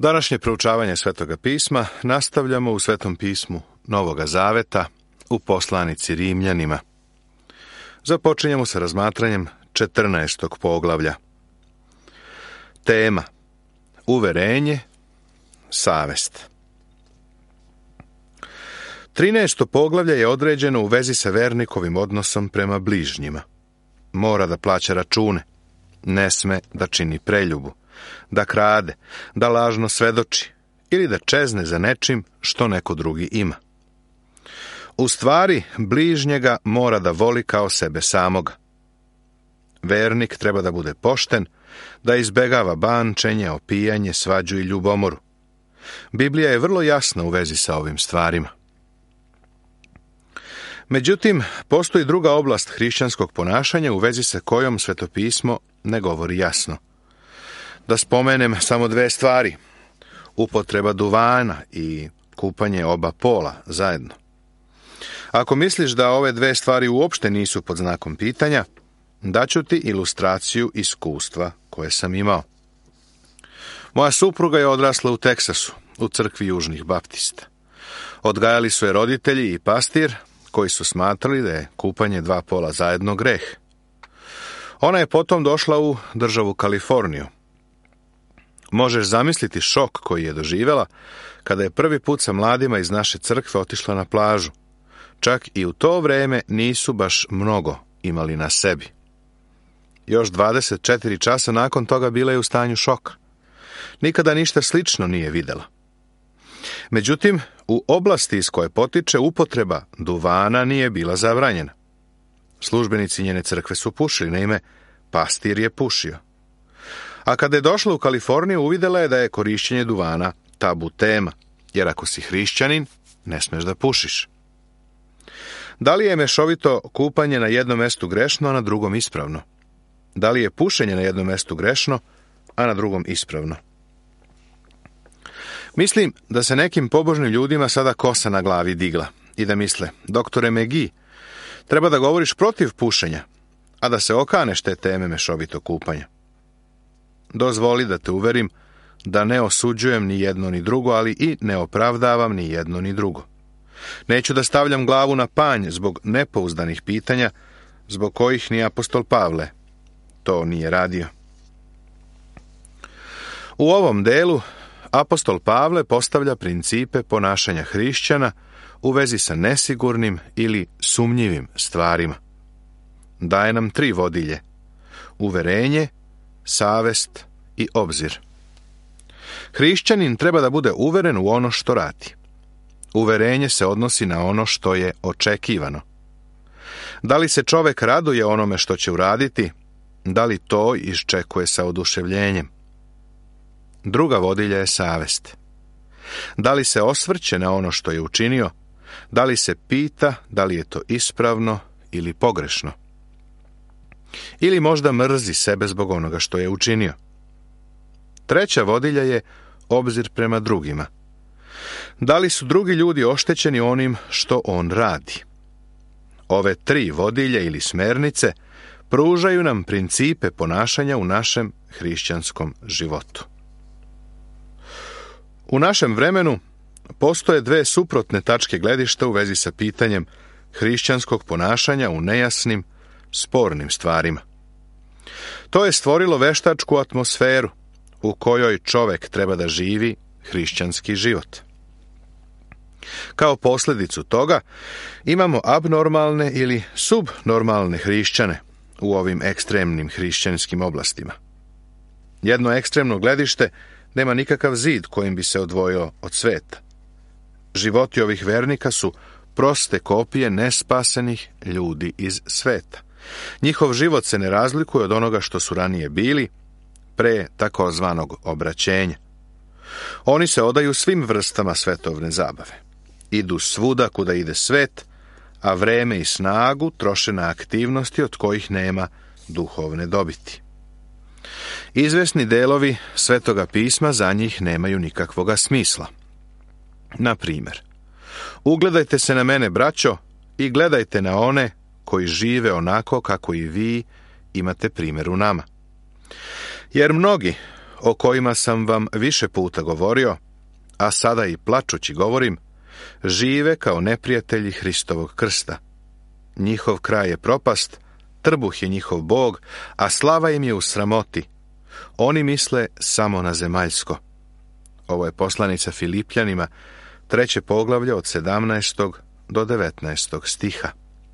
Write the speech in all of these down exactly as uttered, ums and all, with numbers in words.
Današnje proučavanje Svetoga pisma nastavljamo u Svetom pismu Novoga Zaveta u poslanici Rimljanima. Započinjemo sa razmatranjem četrnaestog poglavlja. Tema: uverenje, savest. Trinaesto poglavlje je određeno u vezi sa vernikovim odnosom prema bližnjima. Mora da plaća račune, ne sme da čini preljubu, da krade, da lažno svedoči ili da čezne za nečim što neko drugi ima. U stvari, bližnjega mora da voli kao sebe samoga. Vernik treba da bude pošten, da izbegava bančenje, opijanje, svađu i ljubomoru. Biblija je vrlo jasna u vezi sa ovim stvarima. Međutim, postoji druga oblast hrišćanskog ponašanja u vezi sa kojom Sveto pismo ne govori jasno. Da spomenem samo dve stvari: upotreba duvana i kupanje oba pola zajedno. Ako misliš da ove dve stvari uopšte nisu pod znakom pitanja, daću ti ilustraciju iskustva koje sam imao. Moja supruga je odrasla u Teksasu, u crkvi Južnih Baptista. Odgajali su je roditelji i pastir, koji su smatrali da je kupanje dva pola zajedno greh. Ona je potom došla u državu Kaliforniju. Možeš zamisliti šok koji je doživjela kada je prvi put sa mladima iz naše crkve otišla na plažu. Čak i u to vreme nisu baš mnogo imali na sebi. Još dvadeset četiri časa nakon toga bila je u stanju šoka. Nikada ništa slično nije videla. Međutim, u oblasti iz koje potiče upotreba duvana nije bila zabranjena. Službenici njene crkve su pušili, naime, pastir je pušio. A kada je došla u Kaliforniju, uvidela je da je korišćenje duvana tabu tema, jer ako si hrišćanin, ne smeš da pušiš. Da li je mešovito kupanje na jednom mestu grešno, a na drugom ispravno? Da li je pušenje na jednom mestu grešno, a na drugom ispravno? Mislim da se nekim pobožnim ljudima sada kosa na glavi digla i da misle: doktore McGee, treba da govoriš protiv pušenja, a da se okaneš te teme mešovito kupanja. Dozvoli da te uverim da ne osuđujem ni jedno ni drugo, ali i ne opravdavam ni jedno ni drugo. Neću da stavljam glavu na panj zbog nepouzdanih pitanja, zbog kojih ni apostol Pavle to nije radio. U ovom delu apostol Pavle postavlja principe ponašanja hrišćana u vezi sa nesigurnim ili sumnjivim stvarima. Daje nam tri vodilje: uverenje, savest i obzir. Hrišćanin treba da bude uveren u ono što radi. Uverenje se odnosi na ono što je očekivano. Da li se čovek raduje onome što će uraditi? Da li to iščekuje sa oduševljenjem? Druga vodilja je savest. Da li se osvrće na ono što je učinio? Da li se pita da li je to ispravno ili pogrešno? Ili možda mrzi sebe zbog onoga što je učinio? Treća vodilja je obzir prema drugima. Da li su drugi ljudi oštećeni onim što on radi? Ove tri vodilje ili smernice pružaju nam principe ponašanja u našem hrišćanskom životu. U našem vremenu postoje dve suprotne tačke gledišta u vezi sa pitanjem hrišćanskog ponašanja u nejasnim, spornim stvarima. To je stvorilo veštačku atmosferu u kojoj čovek treba da živi hrišćanski život. Kao posljedicu toga imamo abnormalne ili subnormalne hrišćane u ovim ekstremnim hrišćanskim oblastima. Jedno ekstremno gledište nema nikakav zid kojim bi se odvojio od sveta. Životi ovih vernika su proste kopije nespasenih ljudi iz sveta. Njihov život se ne razlikuje od onoga što su ranije bili, pre takozvanog obraćenja. Oni se odaju svim vrstama svetovne zabave. Idu svuda kuda ide svet, a vreme i snagu troše na aktivnosti od kojih nema duhovne dobiti. Izvesni delovi Svetoga pisma za njih nemaju nikakvoga smisla. Na primjer, ugledajte se na mene, braćo, i gledajte na one koji žive onako kako i vi imate primjer u nama. Jer mnogi, o kojima sam vam više puta govorio, a sada i plačući govorim, žive kao neprijatelji Hristovog krsta. Njihov kraj je propast, trbuh je njihov bog, a slava im je u sramoti. Oni misle samo na zemaljsko. Ovo je poslanica Filipljanima, treće poglavlje od sedamnaestog do devetnaestog stiha.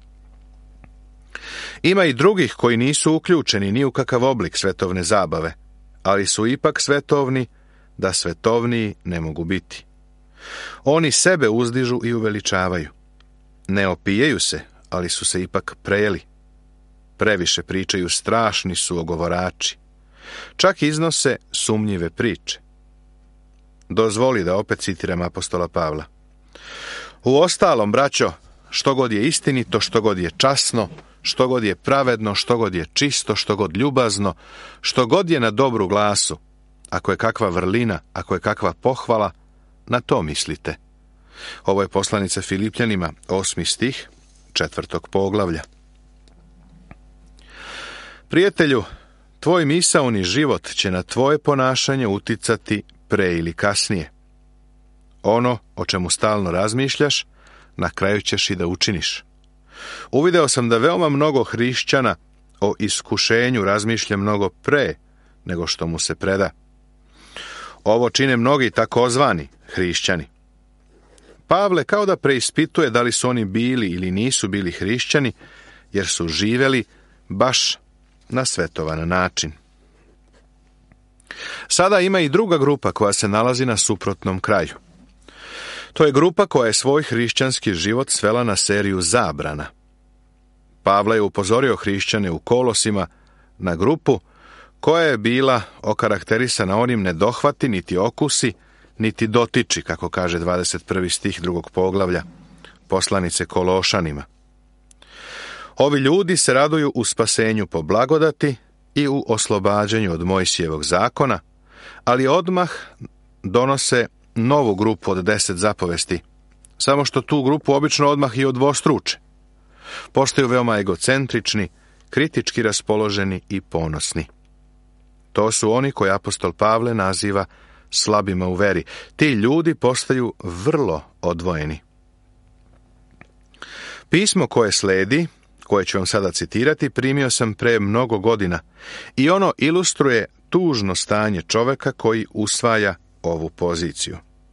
Ima i drugih koji nisu uključeni ni u kakav oblik svetovne zabave, ali su ipak svetovni, da svetovniji ne mogu biti. Oni sebe uzdižu i uveličavaju. Ne opijaju se, ali su se ipak prejeli. Previše pričaju, strašni su ogovorači. Čak iznose sumnjive priče. Dozvoli da opet citiram apostola Pavla. Uostalom, braćo, što god je istinito, što god je časno, što god je pravedno, što god je čisto, što god ljubazno, što god je na dobru glasu, ako je kakva vrlina, ako je kakva pohvala, na to mislite. Ovo je poslanica Filipljanima, osmi stih, četvrtog poglavlja. Prijatelju, tvoj misaoni život će na tvoje ponašanje uticati pre ili kasnije. Ono o čemu stalno razmišljaš, na kraju ćeš i da učiniš. Uvideo sam da veoma mnogo hrišćana o iskušenju razmišlja mnogo pre nego što mu se preda. Ovo čine mnogi takozvani hrišćani. Pavle kao da preispituje da li su oni bili ili nisu bili hrišćani, jer su živeli baš na svetovan način. Sada ima i druga grupa koja se nalazi na suprotnom kraju. To je grupa koja je svoj hrišćanski život svela na seriju zabrana. Pavle je upozorio hrišćane u Kolosima na grupu koja je bila okarakterisana onim nedohvati, niti okusi, niti dotiči, kako kaže dvadeset prvi stih drugog poglavlja poslanice Kološanima. Ovi ljudi se raduju u spasenju po blagodati i u oslobađanju od Mojsijevog zakona, ali odmah donose novu grupu od deset zapovesti, samo što tu grupu obično odmah i odvostruče. Postaju veoma egocentrični, kritički raspoloženi i ponosni. To su oni koje apostol Pavle naziva slabima u veri. Ti ljudi postaju vrlo odvojeni. Pismo koje sledi, koje ću vam sada citirati, primio sam pre mnogo godina i ono ilustruje tužno stanje čoveka koji usvaja ovu poziciju.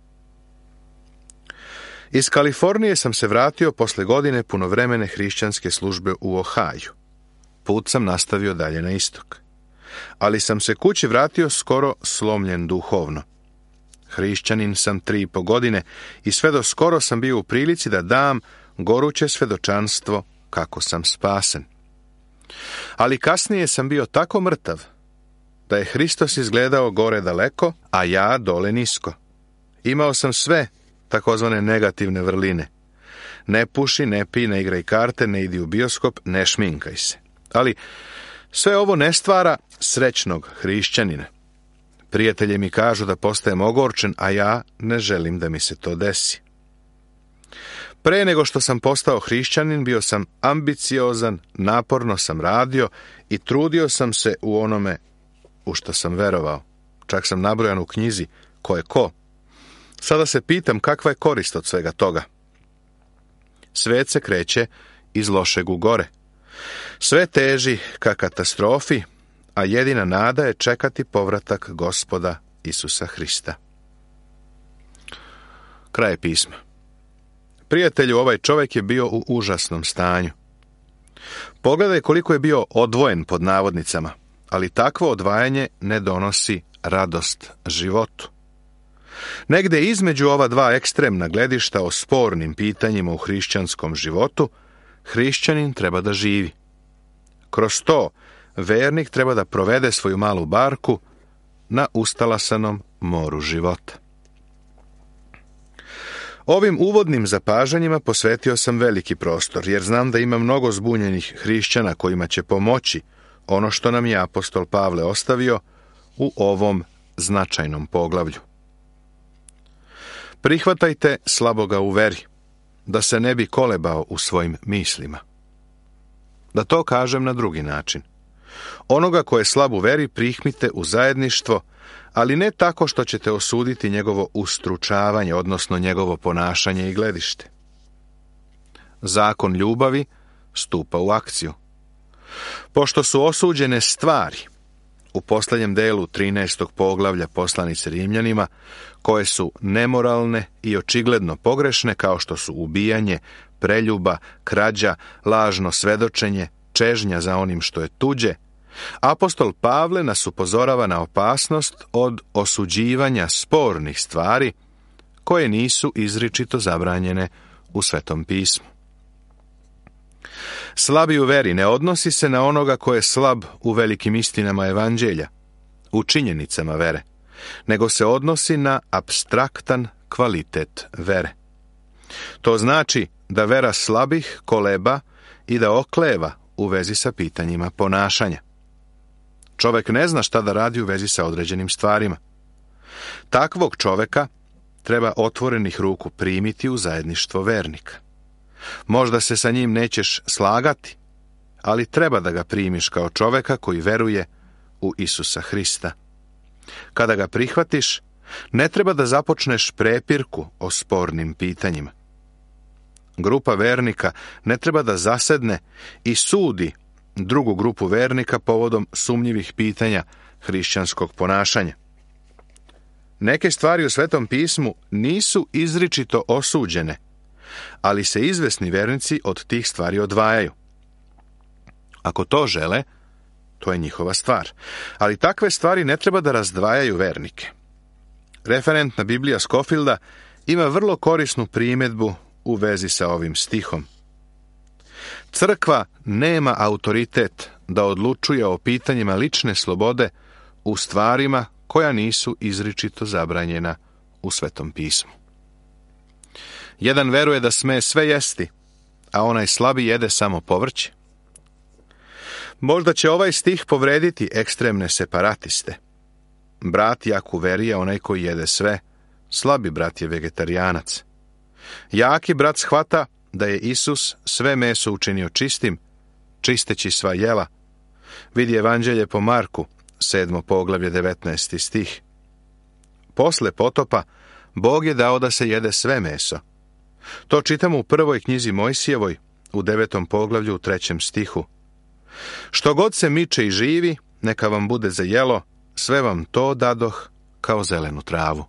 Iz Kalifornije sam se vratio posle godine punovremene hrišćanske službe u Ohaju. Put sam nastavio dalje na istok. Ali sam se kući vratio skoro slomljen duhovno. Hrišćanin sam tri i po godine i sve do skoro sam bio u prilici da dam goruće svedočanstvo kako sam spasen. Ali kasnije sam bio tako mrtav da je Hristos izgledao gore daleko, a ja dole nisko. Imao sam sve takozvane negativne vrline. Ne puši, ne pi, ne igraj karte, ne idi u bioskop, ne šminkaj se. Ali sve ovo ne stvara srećnog hrišćanina. Prijatelji mi kažu da postajem ogorčen, a ja ne želim da mi se to desi. Pre nego što sam postao hrišćanin, bio sam ambiciozan, naporno sam radio i trudio sam se u onome u što sam verovao. Čak sam nabrojan u knjizi ko je ko. Sada se pitam kakva je korist od svega toga. Svet se kreće iz lošeg u gore. Sve teži ka katastrofi, a jedina nada je čekati povratak Gospoda Isusa Hrista. Kraj pisma. Prijatelju, ovaj čovjek je bio u užasnom stanju. Pogledaj koliko je bio odvojen pod navodnicama, ali takvo odvajanje ne donosi radost životu. Negde između ova dva ekstremna gledišta o spornim pitanjima u hrišćanskom životu, hrišćanin treba da živi. Kroz to, vernik treba da provede svoju malu barku na ustalasanom moru života. Ovim uvodnim zapažanjima posvetio sam veliki prostor, jer znam da ima mnogo zbunjenih hrišćana kojima će pomoći ono što nam je apostol Pavle ostavio u ovom značajnom poglavlju. Prihvatajte slaboga u veri, da se ne bi kolebao u svojim mislima. Da to kažem na drugi način. Onoga ko je slab u veri prihmite u zajedništvo, ali ne tako što ćete osuditi njegovo ustručavanje, odnosno njegovo ponašanje i gledište. Zakon ljubavi stupa u akciju. Pošto su osuđene stvari, u posljednjem delu trinaestog poglavlja poslanice Rimljanima, koje su nemoralne i očigledno pogrešne, kao što su ubijanje, preljuba, krađa, lažno svedočenje, čežnja za onim što je tuđe, apostol Pavle nas upozorava na opasnost od osuđivanja spornih stvari koje nisu izričito zabranjene u Svetom pismu. Slabi u veri ne odnosi se na onoga ko je slab u velikim istinama evanđelja, u činjenicama vere, nego se odnosi na apstraktan kvalitet vere. To znači da vera slabih koleba i da okleva u vezi sa pitanjima ponašanja. Čovjek ne zna šta da radi u vezi sa određenim stvarima. Takvog čovjeka treba otvorenih ruku primiti u zajedništvo vernika. Možda se sa njim nećeš slagati, ali treba da ga primiš kao čovjeka koji veruje u Isusa Hrista. Kada ga prihvatiš, ne treba da započneš prepirku o spornim pitanjima. Grupa vernika ne treba da zasedne i sudi drugu grupu vernika povodom sumnjivih pitanja hrišćanskog ponašanja. Neke stvari u Svetom pismu nisu izričito osuđene, ali se izvesni vernici od tih stvari odvajaju. Ako to žele, to je njihova stvar. Ali takve stvari ne treba da razdvajaju vernike. Referentna Biblija Scofielda ima vrlo korisnu primjedbu u vezi sa ovim stihom. Crkva nema autoritet da odlučuje o pitanjima lične slobode u stvarima koja nisu izričito zabranjena u Svetom pismu. Jedan veruje da sme sve jesti, a onaj slabi jede samo povrće. Možda će ovaj stih povrediti ekstremne separatiste. Brat jak u veri je onaj koji jede sve, slabi brat je vegetarijanac. Jaki brat shvata da je Isus sve meso učinio čistim, čisteći sva jela. Vidi Evanđelje po Marku, sedmo poglavlje, devetnaesti stih. Posle potopa, Bog je dao da se jede sve meso. To čitamo u prvoj knjizi Mojsijevoj, u devetom poglavlju, u trećem stihu. Što god se miče i živi, neka vam bude za jelo, sve vam to dadoh kao zelenu travu.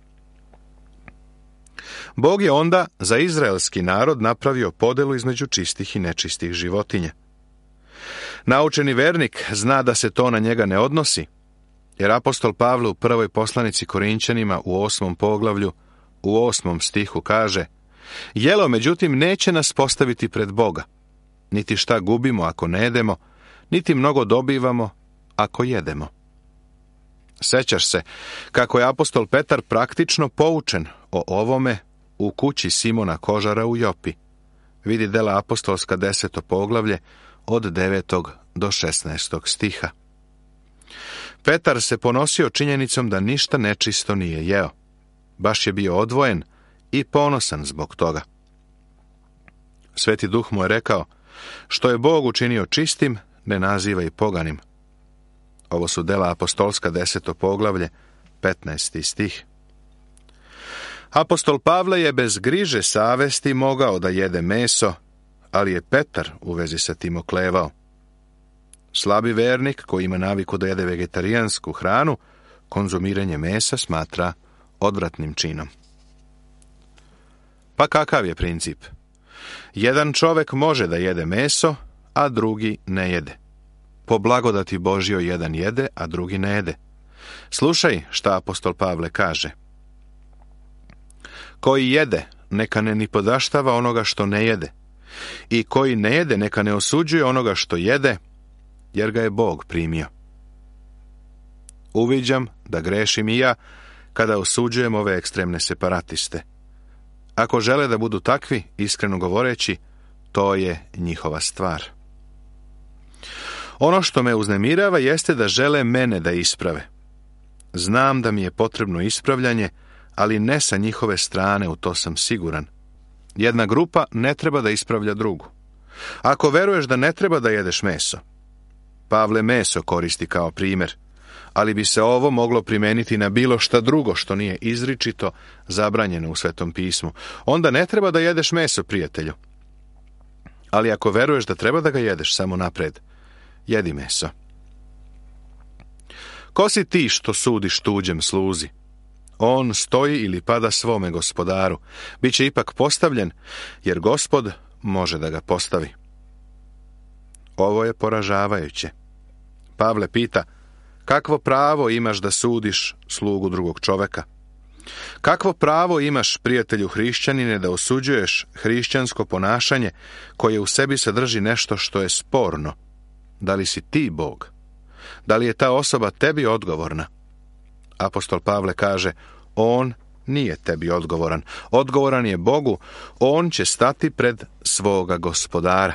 Bog je onda za izraelski narod napravio podelu između čistih i nečistih životinja. Naučeni vernik zna da se to na njega ne odnosi, jer apostol Pavle u prvoj poslanici Korinćanima u osmom poglavlju, u osmom stihu kaže: jelo, međutim, neće nas postaviti pred Boga, niti šta gubimo ako ne jedemo, niti mnogo dobivamo ako jedemo. Sećaš se kako je apostol Petar praktično poučen o ovome u kući Simona Kožara u Jopi. Vidi Dela apostolska deseto poglavlje od devetog do šesnaestog stiha. Petar se ponosio činjenicom da ništa nečisto nije jeo. Baš je bio odvojen i ponosan zbog toga. Sveti Duh mu je rekao: što je Bog učinio čistim, ne nazivaj poganim. Ovo su Dela apostolska deseto poglavlje, petnaesti stih. Apostol Pavle je bez griže savesti mogao da jede meso, ali je Petar u vezi sa tim oklevao. Slabi vernik koji ima naviku da jede vegetarijansku hranu, konzumiranje mesa smatra odvratnim činom. Pa kakav je princip? Jedan čovjek može da jede meso, a drugi ne jede. Po blagodati Božjoj jedan jede, a drugi ne jede. Slušaj šta apostol Pavle kaže. Koji jede, neka ne ni podaštava onoga što ne jede. I koji ne jede, neka ne osuđuje onoga što jede, jer ga je Bog primio. Uviđam da grešim i ja kada osuđujem ove ekstremne separatiste. Ako žele da budu takvi, iskreno govoreći, to je njihova stvar. Ono što me uznemirava jeste da žele mene da isprave. Znam da mi je potrebno ispravljanje, ali ne sa njihove strane, u to sam siguran. Jedna grupa ne treba da ispravlja drugu. Ako veruješ da ne treba da jedeš meso, Pavle meso koristi kao primjer, ali bi se ovo moglo primijeniti na bilo šta drugo što nije izričito zabranjeno u Svetom pismu. Onda ne treba da jedeš meso, prijatelju. Ali ako veruješ da treba da ga jedeš, samo napred, jedi meso. Ko si ti što sudiš tuđem sluzi? On stoji ili pada svome gospodaru. Biće ipak postavljen, jer Gospod može da ga postavi. Ovo je poražavajuće. Pavle pita, kakvo pravo imaš da sudiš slugu drugog čoveka? Kakvo pravo imaš, prijatelju hrišćanine, da osuđuješ hrišćansko ponašanje koje u sebi sadrži nešto što je sporno? Da li si ti Bog? Da li je ta osoba tebi odgovorna? Apostol Pavle kaže, on nije tebi odgovoran. Odgovoran je Bogu, on će stati pred svoga gospodara.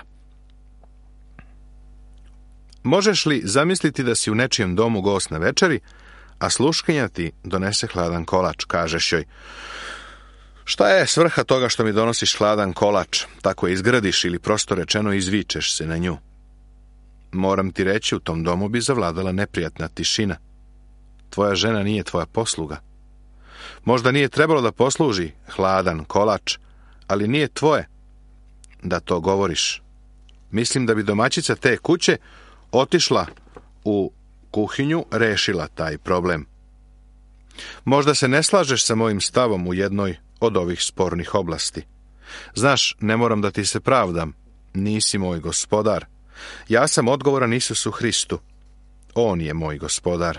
Možeš li zamisliti da si u nečijem domu gost na večeri, a sluškinja ti donese hladan kolač, kažeš joj, šta je svrha toga što mi donosiš hladan kolač, tako izgradiš ili prosto rečeno izvičeš se na nju? Moram ti reći, u tom domu bi zavladala neprijatna tišina. Tvoja žena nije tvoja posluga. Možda nije trebalo da posluži hladan kolač, ali nije tvoje da to govoriš. Mislim da bi domaćica te kuće otišla u kuhinju, rešila taj problem. Možda se ne slažeš sa mojim stavom u jednoj od ovih spornih oblasti. Znaš, ne moram da ti se pravdam. Nisi moj gospodar. Ja sam odgovoran Isusu Hristu. On je moj gospodar.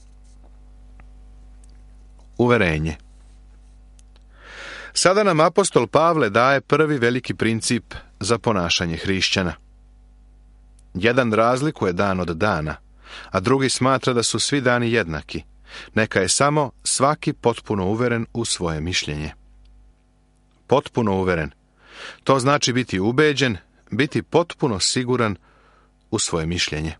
Uverenje. Sada nam apostol Pavle daje prvi veliki princip za ponašanje hrišćana. Jedan razlikuje dan od dana, a drugi smatra da su svi dani jednaki. Neka je samo svaki potpuno uveren u svoje mišljenje. Potpuno uveren. To znači biti ubeđen, biti potpuno siguran u svoje mišljenje.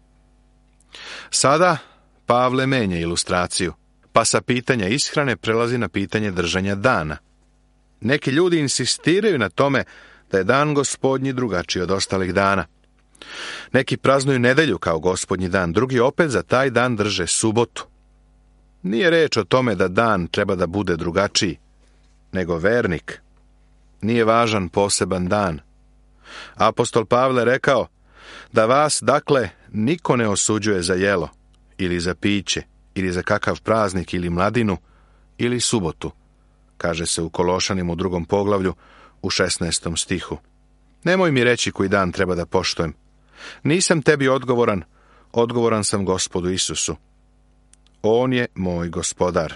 Sada Pavle menja ilustraciju, pa sa pitanja ishrane prelazi na pitanje držanja dana. Neki ljudi insistiraju na tome da je dan Gospodnji drugačiji od ostalih dana. Neki praznuju nedelju kao Gospodnji dan, drugi opet za taj dan drže subotu. Nije reč o tome da dan treba da bude drugačiji, nego vernik. Nije važan poseban dan. Apostol Pavle rekao da vas, dakle, niko ne osuđuje za jelo, ili za piće, ili za kakav praznik, ili mladinu, ili subotu, kaže se u Kološanima u drugom poglavlju, u šesnaestom stihu. Nemoj mi reći koji dan treba da poštujem. Nisam tebi odgovoran, odgovoran sam Gospodu Isusu. On je moj gospodar.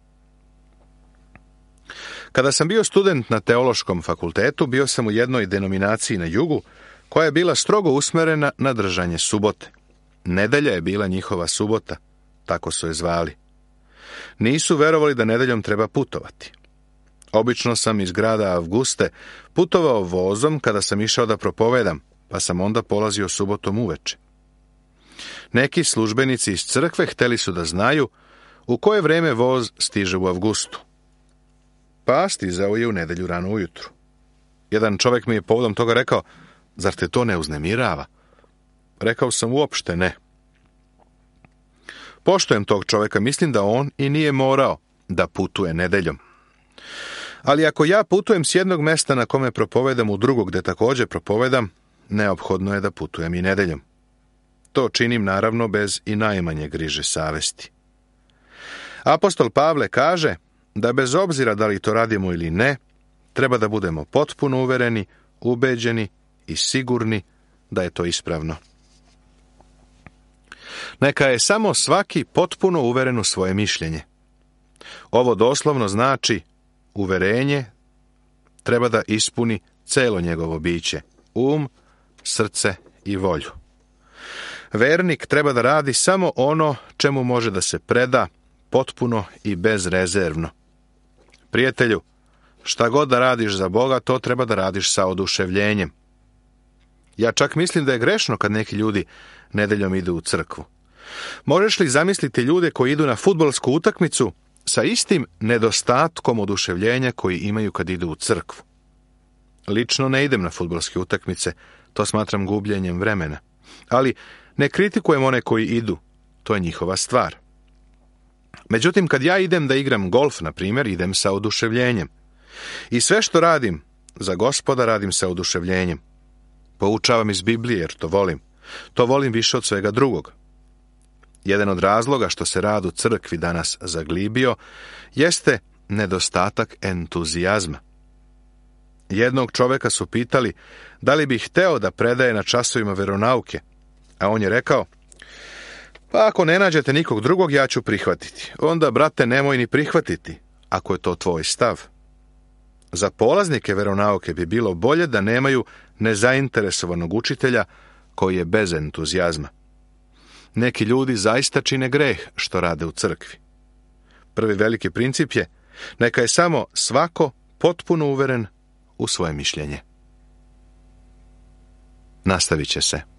Kada sam bio student na teološkom fakultetu, bio sam u jednoj denominaciji na jugu, koja je bila strogo usmerena na držanje subote. Nedelja je bila njihova subota, tako su je zvali. Nisu verovali da nedeljom treba putovati. Obično sam iz grada Avguste putovao vozom kada sam išao da propovedam, pa sam onda polazio subotom uveče. Neki službenici iz crkve hteli su da znaju u koje vreme voz stiže u Avgustu. Pa stizao je u nedelju rano ujutru. Jedan čovjek mi je povodom toga rekao, zar te to ne uznemirava? Rekao sam, uopšte ne. Poštujem tog čovjeka, mislim da on i nije morao da putuje nedeljom. Ali ako ja putujem s jednog mesta na kome propovedam u drugog gde također propovedam, neophodno je da putujem i nedeljom. To činim naravno bez i najmanje griže savesti. Apostol Pavle kaže da bez obzira da li to radimo ili ne, treba da budemo potpuno uvereni, ubeđeni i sigurni da je to ispravno. Neka je samo svaki potpuno uveren u svoje mišljenje. Ovo doslovno znači uverenje treba da ispuni celo njegovo biće, um, srce i volju. Vernik treba da radi samo ono čemu može da se preda potpuno i bezrezervno. Prijatelju, šta god da radiš za Boga, to treba da radiš sa oduševljenjem. Ja čak mislim da je grešno kad neki ljudi nedeljom idu u crkvu. Možeš li zamisliti ljude koji idu na fudbalsku utakmicu sa istim nedostatkom oduševljenja koji imaju kad idu u crkvu? Lično ne idem na fudbalske utakmice, to smatram gubljenjem vremena. Ali Ne kritikujem one koji idu, to je njihova stvar. Međutim, kad ja idem da igram golf, na primjer, idem sa oduševljenjem. I sve što radim, za Gospoda radim sa oduševljenjem. Poučavam iz Biblije jer to volim. To volim više od svega drugog. Jedan od razloga što se rad u crkvi danas zaglibio, jeste nedostatak entuzijazma. Jednog čoveka su pitali da li bi hteo da predaje na časovima veronauke, a on je rekao: pa ako ne nađete nikog drugog, ja ću prihvatiti. Onda, brate, nemoj ni prihvatiti, ako je to tvoj stav. Za polaznike veronauke bi bilo bolje da nemaju nezainteresovanog učitelja koji je bez entuzijazma. Neki ljudi zaista čine greh što rade u crkvi. Prvi veliki princip je: neka je samo svako potpuno uveren u svoje mišljenje. Nastavit će se.